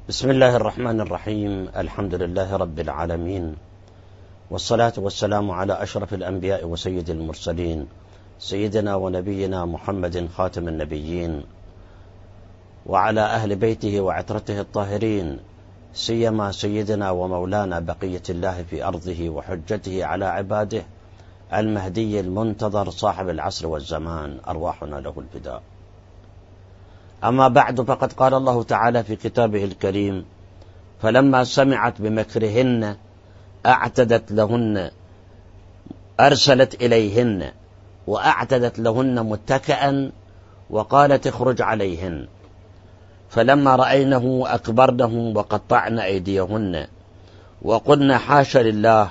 بسم الله الرحمن الرحيم. الحمد لله رب العالمين، والصلاة والسلام على أشرف الأنبياء وسيد المرسلين، سيدنا ونبينا محمد خاتم النبيين، وعلى أهل بيته وعترته الطاهرين، سيما سيدنا ومولانا بقية الله في أرضه وحجته على عباده المهدي المنتظر صاحب العصر والزمان، أرواحنا له الفداء. أما بعد، فقد قال الله تعالى في كتابه الكريم: فلما سمعت بمكرهن أعتدت لهن، أرسلت إليهن وأعتدت لهن متكئا وقالت اخرج عليهن، فلما رأينه أكبرنه وقطعن أيديهن وقلن حاش لله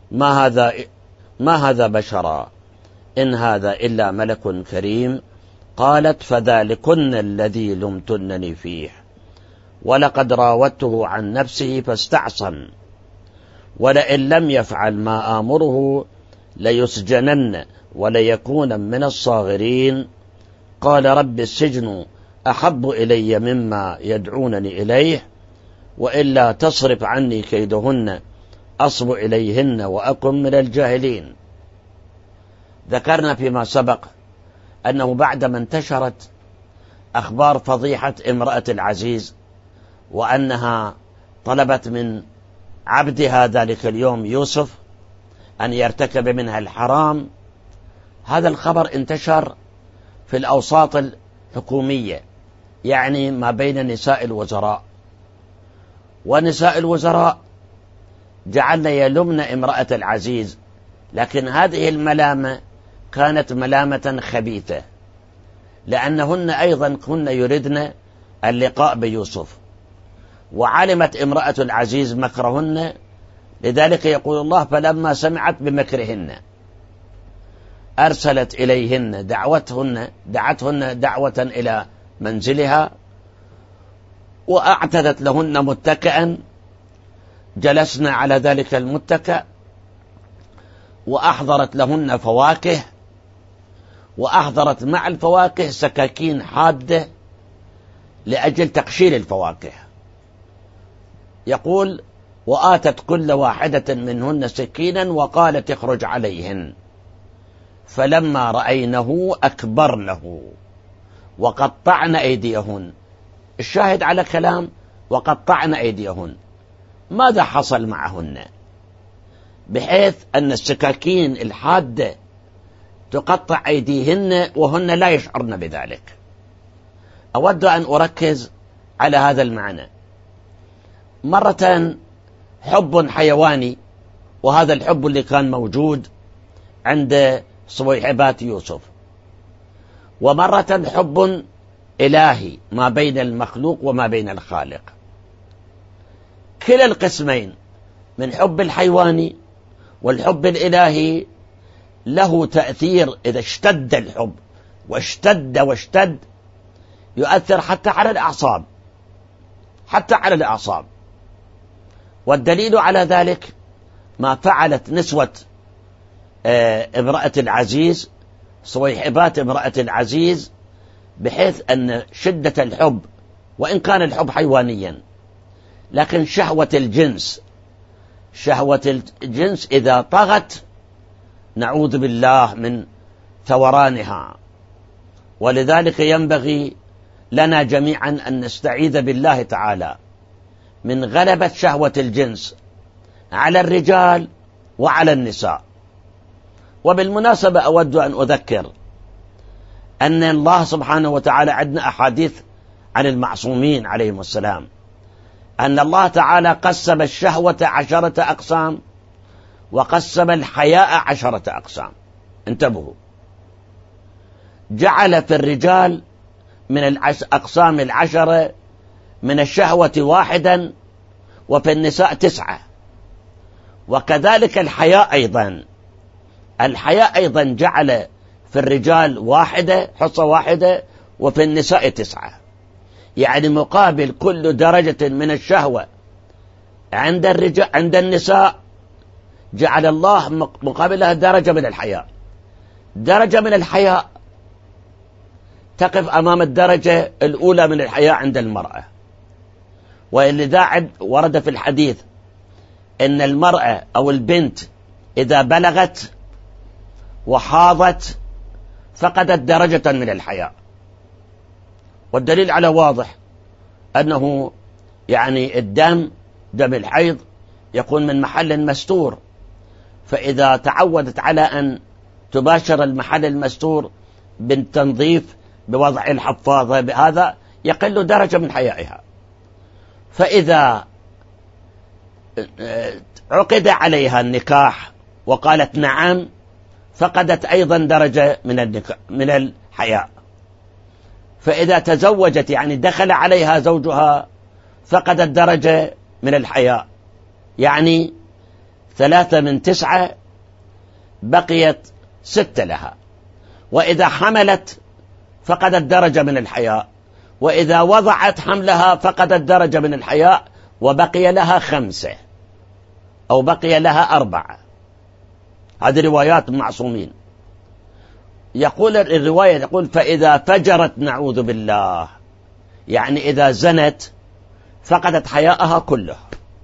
ما هذا بشرا إن هذا إلا ملك كريم. قالت فذلكن الذي لمتنني فيه ولقد راودته عن نفسه فاستعصم ولئن لم يفعل ما آمره ليسجنن وليكون من الصاغرين. قال رب السجن أحب إلي مما يدعونني إليه وإلا تصرف عني كيدهن أصب إليهن وأكن من الجاهلين. ذكرنا فيما سبق أنه بعدما انتشرت أخبار فضيحة امرأة العزيز وأنها طلبت من عبدها ذلك اليوم يوسف أن يرتكب منها الحرام، هذا الخبر انتشر في الأوساط الحكومية، يعني ما بين نساء الوزراء، ونساء الوزراء جعلن يلمن امرأة العزيز، لكن هذه الملامة كانت ملامة خبيثة، لأنهن أيضا كن يردن اللقاء بيوسف، وعلمت امرأة العزيز مكرهن، لذلك يقول الله: فلما سمعت بمكرهن أرسلت إليهن، دعتهن دعوة إلى منزلها، وأعتدت لهن متكئا، جلسنا على ذلك المتكأ، وأحضرت لهن فواكه، وأحضرت مع الفواكه سكاكين حادة لأجل تقشير الفواكه. يقول: وآتت كل واحدة منهن سكينا وقالت اخرج عليهن، فلما رأينه أكبرنه وقطعن أيديهن. الشاهد على كلام وقطعن أيديهن، ماذا حصل معهن؟ بحيث أن السكاكين الحادة تقطع أيديهن وهن لا يشعرن بذلك. أود أن أركز على هذا المعنى. مرة حب حيواني، وهذا الحب اللي كان موجود عند صويحبات يوسف، ومرة حب إلهي ما بين المخلوق وما بين الخالق. كلا القسمين من حب الحيواني والحب الإلهي له تأثير، إذا اشتد الحب واشتد يؤثر حتى على الأعصاب. والدليل على ذلك ما فعلت نسوة امرأة العزيز، صويحبات امرأة العزيز، بحيث أن شدة الحب، وإن كان الحب حيوانيا، لكن شهوة الجنس إذا طغت نعوذ بالله من ثورانها. ولذلك ينبغي لنا جميعا أن نستعيذ بالله تعالى من غلبة شهوة الجنس على الرجال وعلى النساء. وبالمناسبة أود أن أذكر أن الله سبحانه وتعالى، عندنا أحاديث عن المعصومين عليهم السلام، أن الله تعالى قسم الشهوة 10 أقسام، وقسم الحياء 10 أقسام. انتبهوا، جعل في الرجال من الأقسام 10 من الشهوة 1، وفي النساء 9. وكذلك الحياء أيضا جعل في الرجال 1 حصة 1، وفي النساء 9. يعني مقابل كل درجة من الشهوة عند النساء جعل الله مقابلها درجة من الحياء. درجة من الحياء تقف أمام الدرجة الأولى من الحياء عند المرأة، ولذا ورد في الحديث إن المرأة أو البنت إذا بلغت وحاضت فقدت درجة من الحياء، والدليل على واضح أنه يعني دم الحيض يكون من محل مستور، فإذا تعودت على أن تباشر المحل المستور بالتنظيف بوضع الحفاظة بهذا يقل درجة من حيائها. فإذا عقد عليها النكاح وقالت نعم فقدت أيضا درجة من الحياء. فإذا تزوجت يعني دخل عليها زوجها فقدت درجة من الحياء، يعني 3 من 9 بقيت 6 لها. وإذا حملت فقدت درجة من الحياء، وإذا وضعت حملها فقدت درجة من الحياء وبقي لها 5 أو بقي لها 4. هذه روايات معصومين. يقول الرواية يقول فإذا فجرت نعوذ بالله، يعني إذا زنت فقدت حياءها كله.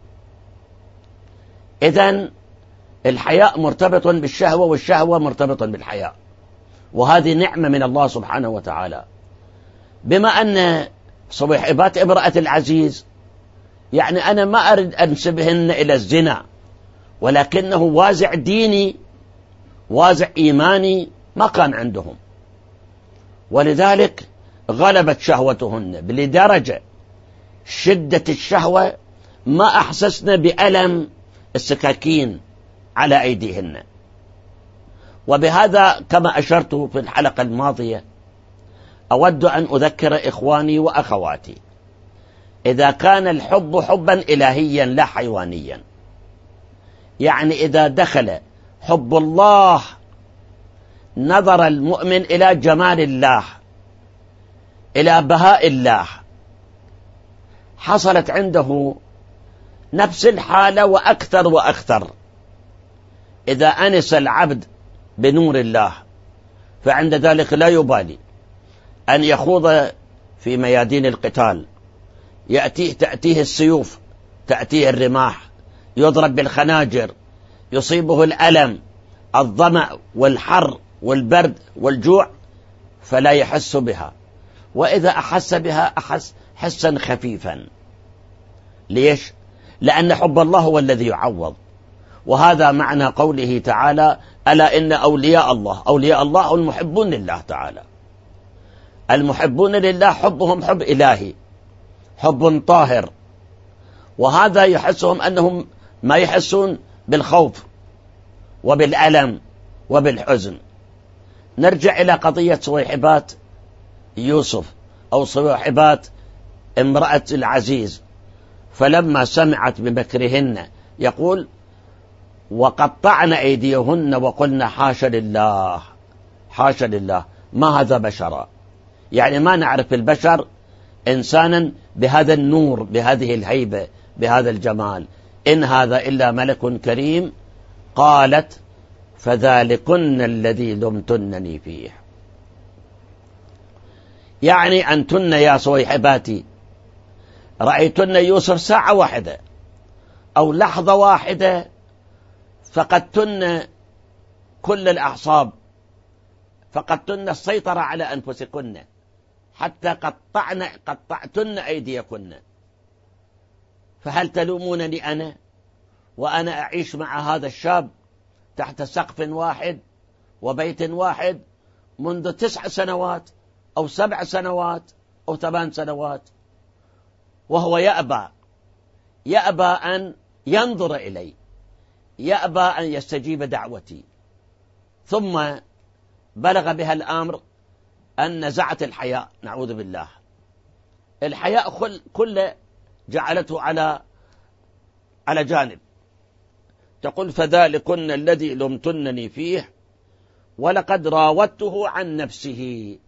إذن الحياء مرتبط بالشهوة والشهوة مرتبط بالحياء، وهذه نعمة من الله سبحانه وتعالى. بما أن صبيحبات امرأة العزيز يعني أنا ما أريد أنسبهن إلى الزنا، ولكنه وازع ديني وازع إيماني ما كان عندهم، ولذلك غلبت شهوتهن لدرجة شدة الشهوة ما أحسسن بألم السكاكين على أيديهن. وبهذا كما أشرت في الحلقة الماضية أود أن أذكر إخواني وأخواتي، إذا كان الحب حبا إلهيا لا حيوانيا، يعني إذا دخل حب الله نظر المؤمن إلى جمال الله إلى بهاء الله، حصلت عنده نفس الحالة وأكثر وأكثر. إذا أنس العبد بنور الله فعند ذلك لا يبالي أن يخوض في ميادين القتال، تأتيه السيوف، تأتيه الرماح، يضرب بالخناجر، يصيبه الألم، الظمأ والحر والبرد والجوع، فلا يحس بها، وإذا أحس بها أحس حسا خفيفا. ليش؟ لأن حب الله هو الذي يعوض. وهذا معنى قوله تعالى ألا إن أولياء الله المحبون لله تعالى. المحبون لله حبهم حب إلهي، حب طاهر، وهذا يحسهم أنهم ما يحسون بالخوف وبالألم وبالحزن. نرجع إلى قضية صويحبات يوسف أو صويحبات امرأة العزيز، فلما سمعت بمكرهن يقول وقطعن أيديهن وقلن حاشا لله حاشا لله ما هذا بشرا، يعني ما نعرف البشر إنسانا بهذا النور بهذه الهيبة بهذا الجمال، إن هذا إلا ملك كريم. قالت فذلكن الذي لمتنني فيه، يعني أنتن يا صويحباتي رأيتن يوسف ساعة واحدة أو لحظة واحدة فقدتن كل الأعصاب، فقدتن السيطرة على أنفسكن حتى قطعتن أيديكن، فهل تلومونني أنا وأنا أعيش مع هذا الشاب تحت سقف واحد وبيت واحد منذ 9 سنوات أو 7 سنوات أو 8 سنوات، وهو يأبى أن ينظر إلي، يأبى أن يستجيب دعوتي. ثم بلغ بها الأمر أن نزعت الحياء، نعوذ بالله. الحياء كل جعلته على جانب. تقول فذلكن الذي لمتنني فيه ولقد راودته عن نفسه.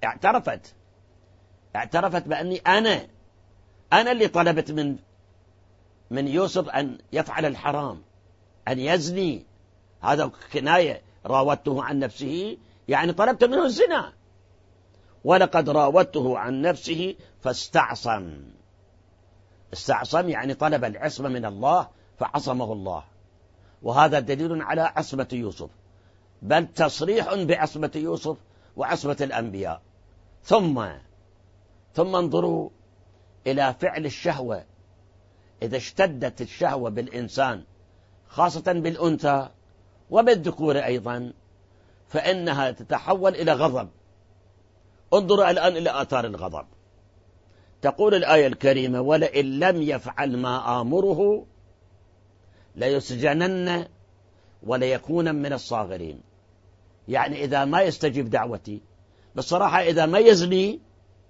اعترفت بأني أنا اللي طلبت من يوسف أن يفعل الحرام، أن يزني. هذا كناية، راودته عن نفسه يعني طلبت منه الزنا. ولقد راودته عن نفسه فاستعصم. استعصم يعني طلب العصمة من الله فعصمه الله، وهذا دليل على عصمة يوسف، بل تصريح بعصمة يوسف وعصمة الأنبياء. ثم انظروا إلى فعل الشهوة. إذا اشتدت الشهوة بالإنسان خاصة بالأنثى وبالذكور أيضا فإنها تتحول إلى غضب. انظروا الآن إلى آثار الغضب. تقول الآية الكريمة: ولئن لم يفعل ما آمره ليسجنن وليكون من الصاغرين. يعني إذا ما يستجيب دعوتي، بصراحة إذا ما يزني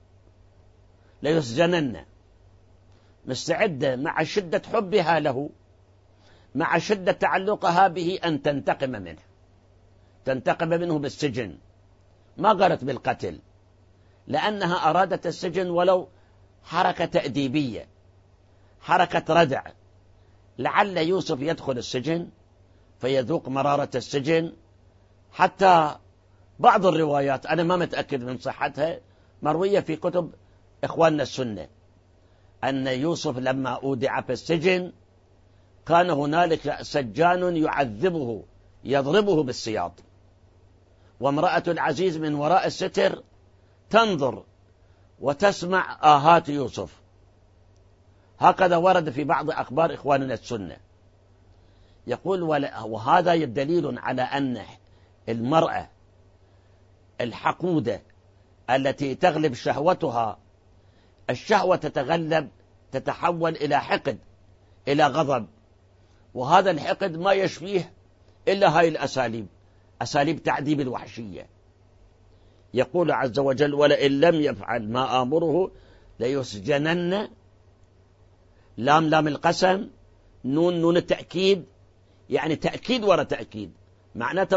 ليسجنن. مستعدة مع شدة حبها له، مع شدة تعلقها به، أن تنتقم منه، تنتقم منه بالسجن، ما قالت بالقتل، لأنها أرادت السجن ولو حركة تأديبية، حركة ردع، لعل يوسف يدخل السجن فيذوق مرارة السجن. حتى بعض الروايات أنا ما متأكد من صحتها مروية في كتب إخواننا السنة أن يوسف لما أودع في السجن كان هنالك سجان يعذبه يضربه بالسياط، وامرأة العزيز من وراء الستر تنظر وتسمع آهات يوسف. هكذا ورد في بعض أخبار إخواننا السنة. يقول وهذا دليل على أن المرأة الحقودة التي تغلب شهوتها، الشهوة تتغلب، تتحول إلى حقد، إلى غضب، وهذا الحقد ما يشفيه إلا هاي الأساليب، أساليب تعذيب الوحشية. يقول عز وجل: ولئن لم يفعل ما آمره ليسجنن. لام القسم، نون التأكيد، يعني تأكيد وراء تأكيد، معناته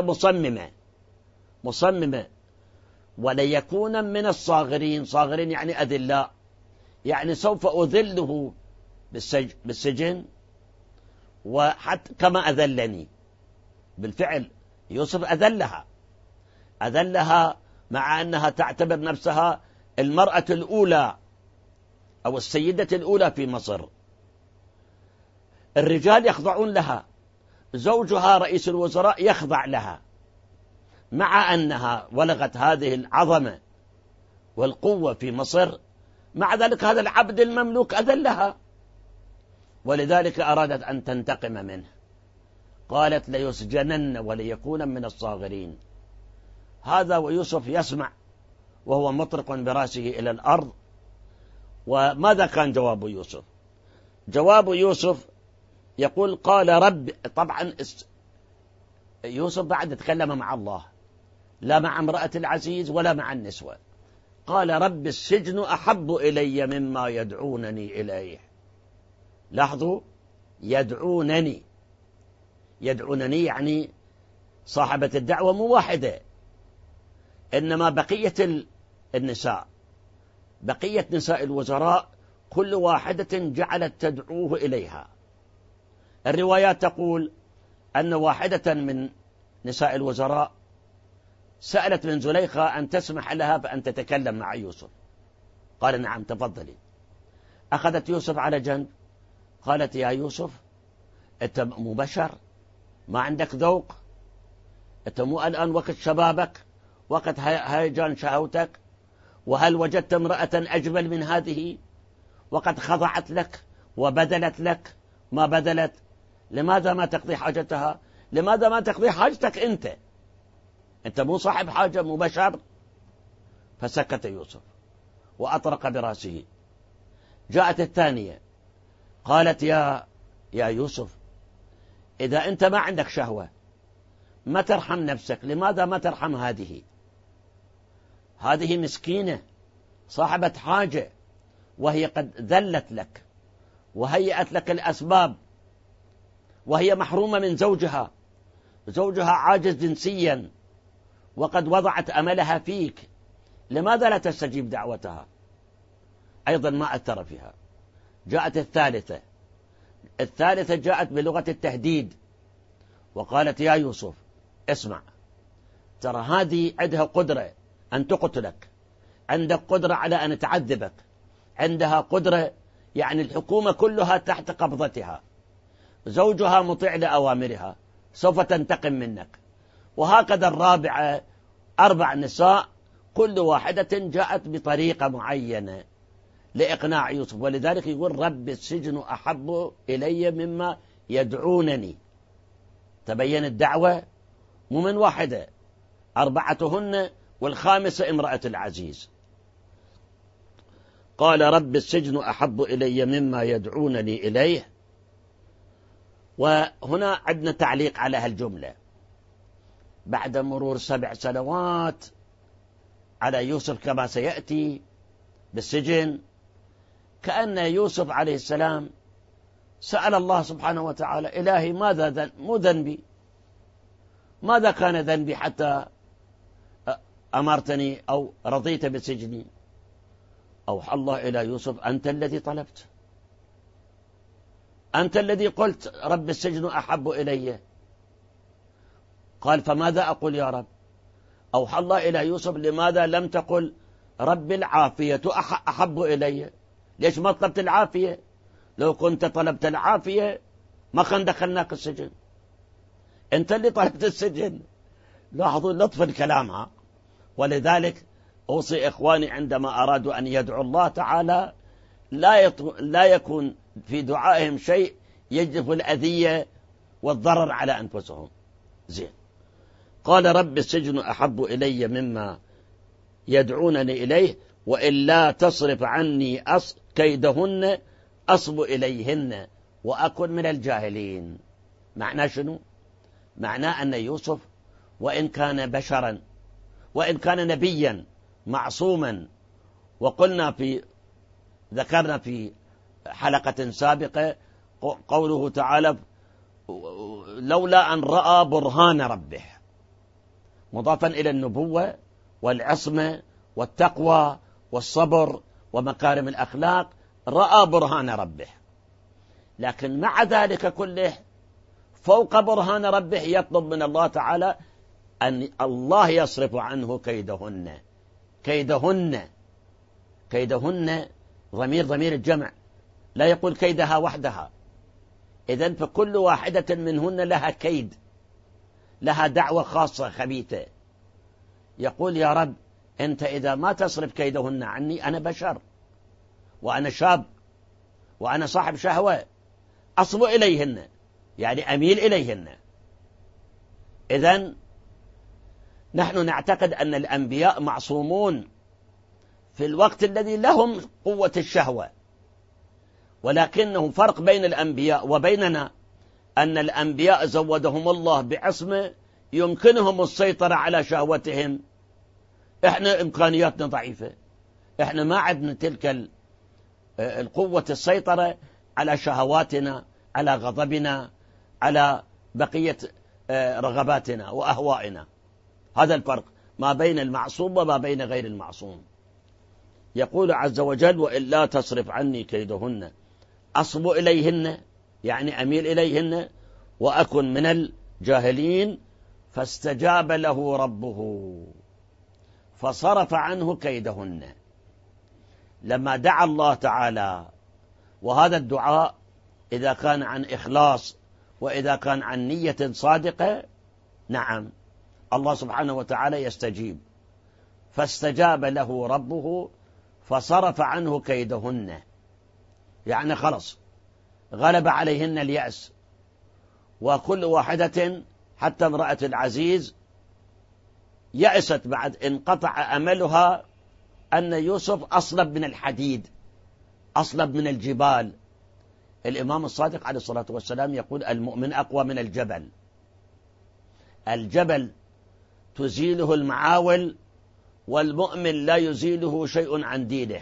مصممة. وليكون من الصاغرين، صاغرين يعني أذلاء، يعني سوف أذله بالسجن وحتى كما أذلني. بالفعل يوسف أذلها مع أنها تعتبر نفسها المرأة الأولى أو السيدة الأولى في مصر. الرجال يخضعون لها، زوجها رئيس الوزراء يخضع لها، مع أنها ولغت هذه العظمة والقوة في مصر، مع ذلك هذا العبد المملوك أذلها، ولذلك أرادت أن تنتقم منه. قالت: ليسجنن وليكون من الصاغرين. هذا ويوسف يسمع وهو مطرق برأسه إلى الأرض. وماذا كان جواب يوسف؟ جواب يوسف يقول: قال رب. طبعا يوسف بعد تكلم مع الله، لا مع امرأة العزيز ولا مع النسوة. قال: رب السجن أحب إلي مما يدعونني إليه. لاحظوا، يدعونني يعني صاحبة الدعوة مو واحدة، إنما بقية النساء، بقية نساء الوزراء كل واحدة جعلت تدعوه إليها. الروايات تقول أن واحدة من نساء الوزراء سألت من زليخة أن تسمح لها بأن تتكلم مع يوسف. قال: نعم تفضلي. أخذت يوسف على جنب، قالت: يا يوسف، أنت مو بشر؟ ما عندك ذوق؟ أنت مو الآن وقت شبابك، وقت هيجان شهوتك؟ وهل وجدت امرأة أجمل من هذه وقد خضعت لك وبذلت لك ما بذلت؟ لماذا ما تقضي حاجتها؟ لماذا ما تقضي حاجتك أنت مو صاحب حاجة، مو بشر؟ فسكت يوسف وأطرق برأسه. جاءت الثانية قالت: يا يوسف، إذا أنت ما عندك شهوة ما ترحم نفسك، لماذا ما ترحم هذه مسكينة صاحبة حاجة، وهي قد ذلت لك وهيأت لك الأسباب، وهي محرومة من زوجها عاجز جنسيا وقد وضعت أملها فيك، لماذا لا تستجيب دعوتها؟ أيضا ما أثر فيها. جاءت الثالثة جاءت بلغة التهديد وقالت: يا يوسف، اسمع، ترى هذه عندها قدرة أن تقتلك، عندك قدرة على أن تعذبك، عندها قدرة يعني الحكومة كلها تحت قبضتها، زوجها مطيع لأوامرها، سوف تنتقم منك. وهكذا الرابعة، 4 نساء كل واحدة جاءت بطريقة معينة لإقناع يوسف، ولذلك يقول رب السجن أحب إلي مما يدعونني. تبين الدعوة مو من واحدة، 4 والخامسة امرأة العزيز. قال رب السجن أحب إلي مما يدعونني إليه. وهنا عندنا تعليق على هالجملة. بعد مرور 7 سنوات على يوسف كما سيأتي بالسجن، كأن يوسف عليه السلام سأل الله سبحانه وتعالى إلهي ماذا مو ذنبي، ماذا كان ذنبي حتى أمرتني أو رضيت بسجني؟ أوحى الله إلى يوسف أنت الذي طلبت، أنت الذي قلت رب السجن أحب إلي. قال فماذا أقول يا رب؟ أوحى الله إلى يوسف لماذا لم تقل رب العافية أحب إلي؟ ليش ما طلبت العافية؟ لو كنت طلبت العافية ما كان دخلناك السجن، أنت اللي طلبت السجن. لاحظوا لطف الكلام. ولذلك أوصي إخواني عندما أرادوا أن يدعوا الله تعالى لا يكون في دعائهم شيء يجلب الأذية والضرر على أنفسهم. زين. قال رب السجن أحب إلي مما يدعونني إليه وإلا تصرف عني كيدهن أصب إليهن وأكن من الجاهلين. معناه شنو؟ معناه أن يوسف وإن كان بشرا وإن كان نبيا معصوما، ذكرنا في حلقة سابقة قوله تعالى لولا أن رأى برهان ربه، مضافا إلى النبوة والعصمة والتقوى والصبر ومكارم الأخلاق، رأى برهان ربه. لكن مع ذلك كله فوق برهان ربه يطلب من الله تعالى أن الله يصرف عنه كيدهن. كيدهن ضمير الجمع، لا يقول كيدها وحدها. إذن فكل واحدة منهن لها كيد، لها دعوة خاصة خبيثة. يقول يا رب أنت إذا ما تصرف كيدهن عني، أنا بشر وأنا شاب وأنا صاحب شهوة، أصب إليهن يعني أميل إليهن. إذن نحن نعتقد أن الأنبياء معصومون في الوقت الذي لهم قوة الشهوة، ولكنه فرق بين الأنبياء وبيننا أن الأنبياء زودهم الله بعصمة يمكنهم السيطرة على شهوتهم. إحنا إمكانياتنا ضعيفة، إحنا ما عندنا تلك القوة السيطرة على شهواتنا، على غضبنا، على بقية رغباتنا وأهوائنا. هذا الفرق ما بين المعصوم وما بين غير المعصوم. يقول عز وجل وإلا تصرف عني كيدهن أصب إليهن يعني أميل إليهن وأكن من الجاهلين. فاستجاب له ربه فصرف عنه كيدهن. لما دعا الله تعالى، وهذا الدعاء إذا كان عن إخلاص وإذا كان عن نية صادقة، نعم الله سبحانه وتعالى يستجيب. فاستجاب له ربه فصرف عنه كيدهن، يعني خلص غلب عليهن اليأس. وكل واحدة حتى امرأة العزيز يأست بعد انقطع أملها أن يوسف أصلب من الحديد، أصلب من الجبال. الإمام الصادق عليه الصلاة والسلام يقول المؤمن أقوى من الجبل. الجبل تزيله المعاول، والمؤمن لا يزيله شيء عن دينه.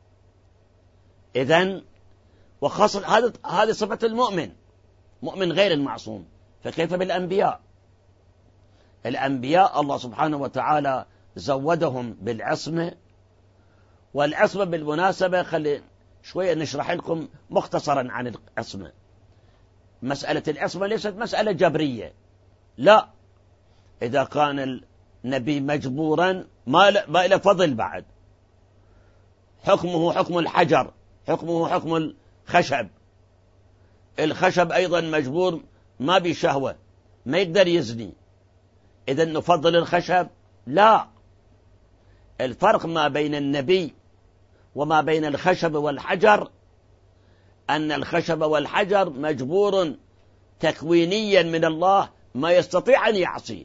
إذن وخاصة هذه صفة المؤمن، مؤمن غير المعصوم. فكيف بالأنبياء؟ الأنبياء الله سبحانه وتعالى زودهم بالعصمة. والعصمة بالمناسبة خلي شوية نشرح لكم مختصرا عن العصمة. مسألة العصمة ليست مسألة جبرية، لا. إذا كان النبي مجبورا ما له فضل بعد، حكمه حكم الحجر، حكمه حكم خشب، الخشب أيضا مجبور ما بشهوة، ما يقدر يزني، إذا نفضل الخشب؟ لا. الفرق ما بين النبي وما بين الخشب والحجر أن الخشب والحجر مجبور تكوينيا من الله، ما يستطيع أن يعصي،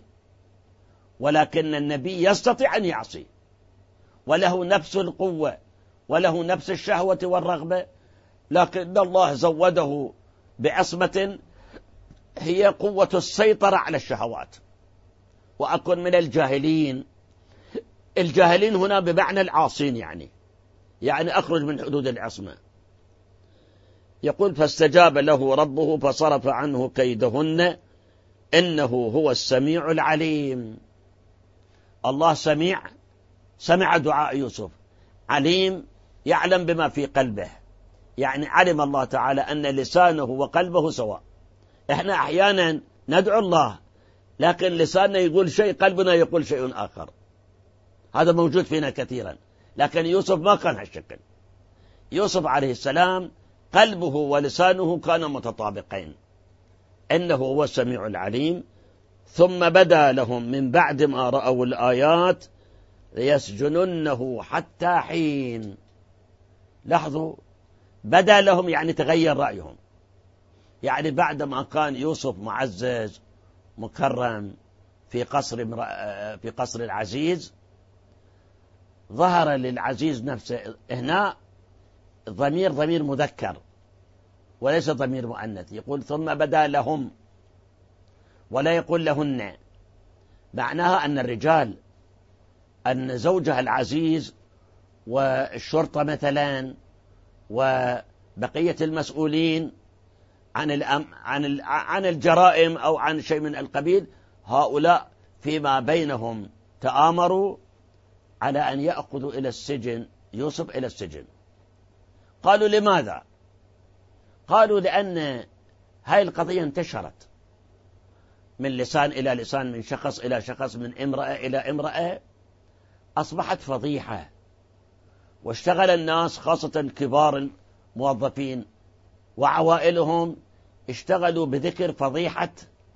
ولكن النبي يستطيع أن يعصي، وله نفس القوة وله نفس الشهوة والرغبة، لكن الله زوده بعصمة هي قوة السيطرة على الشهوات. وأكن من الجاهلين، الجاهلين هنا بمعنى العاصين، يعني أخرج من حدود العصمة. يقول فاستجاب له ربه فصرف عنه كيدهن إنه هو السميع العليم. الله سمع دعاء يوسف، عليم يعلم بما في قلبه، يعني علم الله تعالى أن لسانه وقلبه سواء. إحنا أحيانا ندعو الله لكن لساننا يقول شيء، قلبنا يقول شيء آخر، هذا موجود فينا كثيرا، لكن يوسف ما كان هالشكل. يوسف عليه السلام قلبه ولسانه كانوا متطابقين، إنه هو السميع العليم. ثم بدا لهم من بعد ما رأوا الآيات ليسجننه حتى حين. لاحظوا، بدا لهم يعني تغير رأيهم، يعني بعدما كان يوسف معزز مكرم في قصر العزيز، ظهر للعزيز نفسه هنا ضمير مذكر وليس ضمير مؤنث، يقول ثم بدا لهم ولا يقول لهن، معناها أن الرجال، أن زوجها العزيز والشرطة مثلا وبقية المسؤولين عن الجرائم أو عن شيء من القبيل، هؤلاء فيما بينهم تآمروا على أن يأخذوا إلى السجن يوسف إلى السجن. قالوا لماذا؟ قالوا لأن هاي القضية انتشرت من لسان إلى لسان، من شخص إلى شخص، من امرأة إلى امرأة، أصبحت فضيحة، واشتغل الناس خاصة كبار الموظفين وعوائلهم اشتغلوا بذكر فضيحة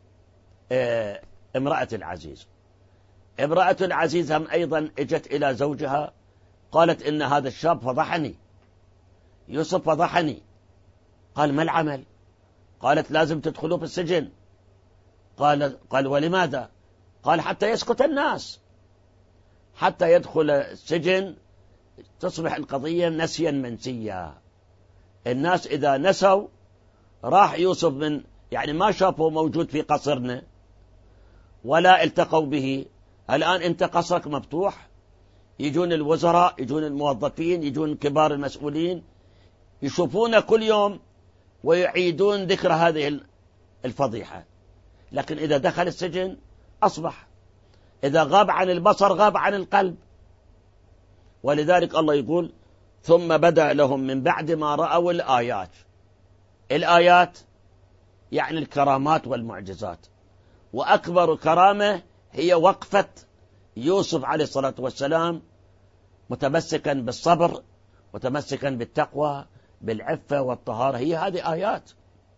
امرأة العزيز. امرأة العزيز هم أيضا اجت إلى زوجها قالت إن هذا الشاب فضحني، يوسف فضحني. قال ما العمل؟ قالت لازم تدخلوا في السجن. قال ولماذا؟ قال حتى يسكت الناس، حتى يدخل السجن تصبح القضية نسيا منسيا. الناس إذا نسوا راح يوسف يعني ما شافوا موجود في قصرنا ولا التقوا به، الآن أنت قصرك مفتوح، يجون الوزراء، يجون الموظفين، يجون كبار المسؤولين، يشوفون كل يوم ويعيدون ذكر هذه الفضيحة. لكن إذا دخل السجن أصبح، إذا غاب عن البصر غاب عن القلب. ولذلك الله يقول ثم بدا لهم من بعد ما رأوا الآيات. الآيات يعني الكرامات والمعجزات، وأكبر كرامة هي وقفة يوسف عليه الصلاة والسلام متمسكا بالصبر، متمسكا بالتقوى، بالعفة والطهارة. هي هذه آيات،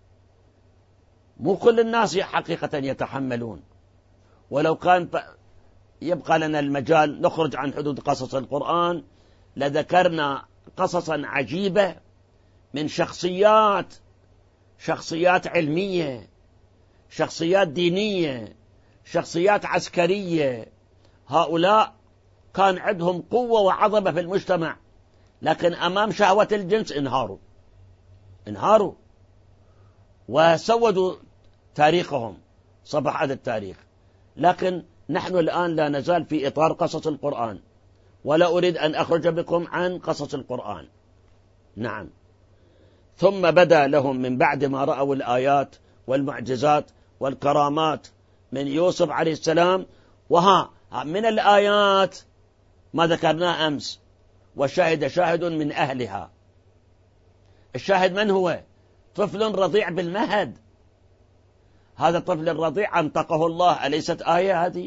مو كل الناس حقيقة يتحملون. ولو كان يبقى لنا المجال نخرج عن حدود قصص القرآن لذكرنا قصصا عجيبة من شخصيات علمية، شخصيات دينية، شخصيات عسكرية. هؤلاء كان عندهم قوة وعظمة في المجتمع، لكن أمام شهوة الجنس انهاروا وسودوا تاريخهم، صبح هذا التاريخ. لكن نحن الآن لا نزال في إطار قصص القرآن، ولا أريد أن أخرج بكم عن قصص القرآن. نعم. ثم بدا لهم من بعد ما رأوا الآيات والمعجزات والكرامات من يوسف عليه السلام. من الآيات ما ذكرناه أمس، وشهد شاهد من أهلها. الشاهد من هو؟ طفل رضيع بالمهد. هذا الطفل الرضيع أنطقه الله، أليست آية هذه؟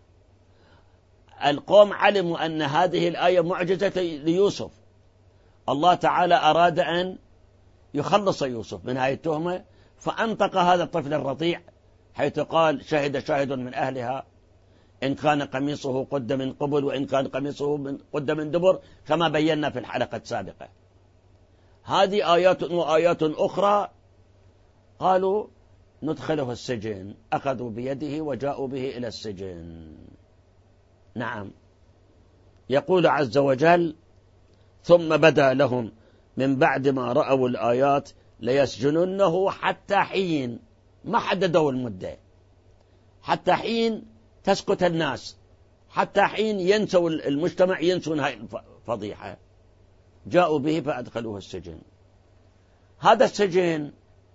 القوم علموا أن هذه الآية معجزة ليوسف. الله تعالى أراد أن يخلص يوسف من هذه التهمة، فأنطق هذا الطفل الرضيع حيث قال: شهد شاهد من أهلها إن كان قميصه قد من قبل وإن كان قميصه قد من دبر، كما بينا في الحلقة السابقة. هذه آيات وآيات أخرى قالوا ندخله السجن، أخذوا بيده وجاءوا به إلى السجن. نعم، يقول عز وجل: ثم بدا لهم من بعد ما رأوا الآيات ليسجننه حتى حين. ما حددوا المدة، حتى حين تسكت الناس، حتى حين ينسوا المجتمع، ينسون هاي الفضيحة. جاءوا به فأدخلوه السجن. هذا السجن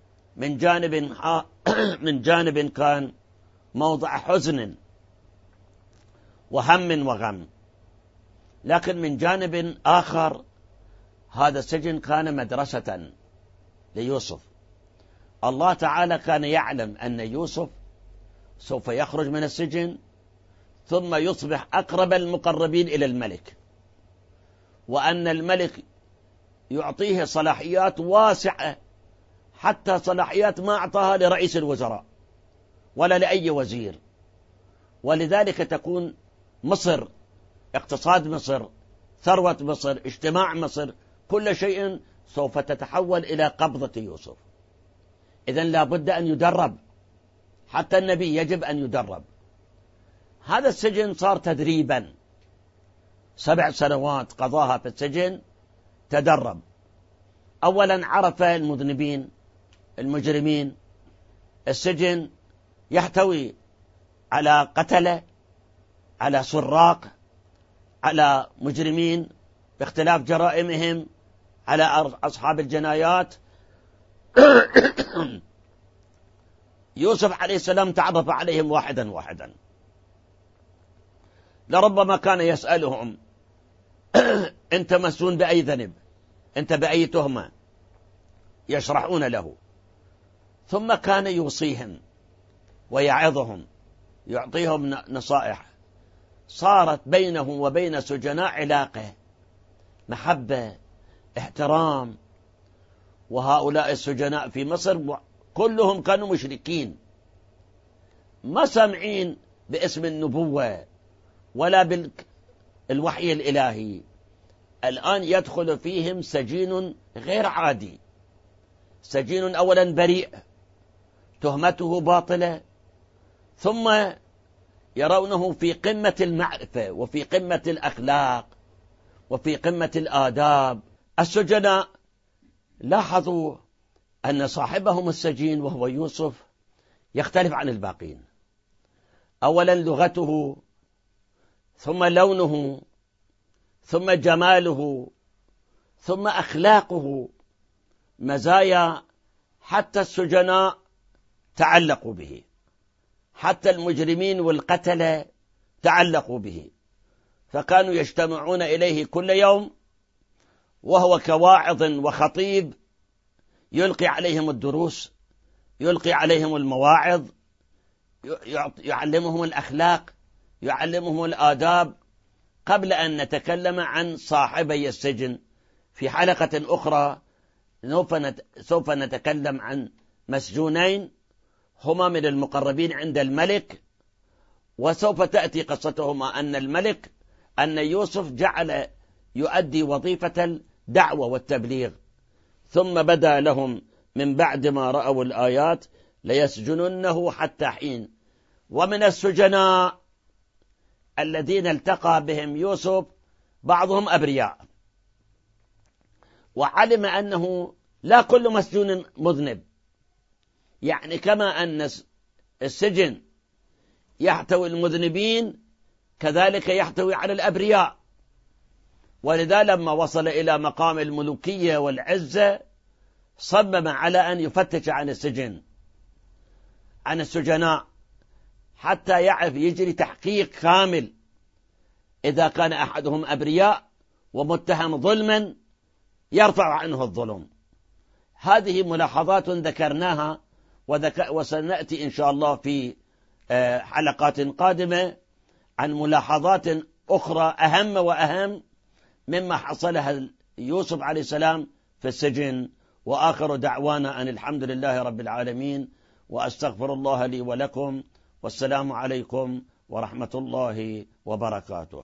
من جانب كان موضع حزن وهم وغم، لكن من جانب آخر هذا السجن كان مدرسة ليوسف. الله تعالى كان يعلم أن يوسف سوف يخرج من السجن ثم يصبح أقرب المقربين إلى الملك، وأن الملك يعطيه صلاحيات واسعة، حتى صلاحيات ما أعطاها لرئيس الوزراء ولا لأي وزير. ولذلك تكون مصر، اقتصاد مصر، ثروة مصر، اجتماع مصر، كل شيء سوف تتحول إلى قبضة يوسف. إذن لا بد أن يدرب، حتى النبي يجب أن يدرب. هذا السجن صار تدريبا، 7 سنوات قضاها في السجن تدرب. أولا عرف المذنبين المجرمين. السجن يحتوي على قتلة، على سراق، على مجرمين باختلاف جرائمهم، على أصحاب الجنايات. يوسف عليه السلام تعرف عليهم واحدا واحدا. لربما كان يسألهم: أنت مسجون بأي ذنب؟ أنت بأي تهمة؟ يشرحون له. ثم كان يوصيهم ويعظهم، يعطيهم نصائح. صارت بينه وبين سجناء علاقة، محبة، احترام. وهؤلاء السجناء في مصر كلهم كانوا مشركين، ما سامعين باسم النبوة ولا بالوحي الإلهي. الآن يدخل فيهم سجين غير عادي، سجين أولا بريء، تهمته باطلة، ثم يرونه في قمة المعرفة وفي قمة الأخلاق وفي قمة الآداب. السجناء لاحظوا أن صاحبهم السجين وهو يوسف يختلف عن الباقين. أولا لغته، ثم لونه، ثم جماله، ثم أخلاقه، مزايا حتى السجناء تعلقوا به، حتى المجرمين والقتلة تعلقوا به، فكانوا يجتمعون إليه كل يوم، وهو كواعظ وخطيب يلقي عليهم الدروس، يلقي عليهم المواعظ، يعلمهم الأخلاق، يعلمهم الآداب. قبل أن نتكلم عن صاحبي السجن في حلقة أخرى سوف نتكلم عن مسجونين هما من المقربين عند الملك، وسوف تأتي قصتهما أن يوسف جعل يؤدي وظيفة الدعوة والتبليغ. ثم بدا لهم من بعد ما رأوا الآيات ليسجننه حتى حين. ومن السجناء الذين التقى بهم يوسف بعضهم أبرياء، وعلم أنه لا كل مسجون مذنب، يعني كما أن السجن يحتوي المذنبين كذلك يحتوي على الأبرياء. ولذا لما وصل إلى مقام الملوكية والعزة صمم على أن يفتش عن السجن، عن السجناء، حتى يعرف يجري تحقيق كامل. إذا كان أحدهم أبرياء ومتهم ظلما يرفع عنه الظلم. هذه ملاحظات ذكرناها وسنأتي إن شاء الله في حلقات قادمة عن ملاحظات أخرى أهم وأهم مما حصلها يوسف عليه السلام في السجن وآخر دعوانا أن الحمد لله رب العالمين، وأستغفر الله لي ولكم، والسلام عليكم ورحمة الله وبركاته.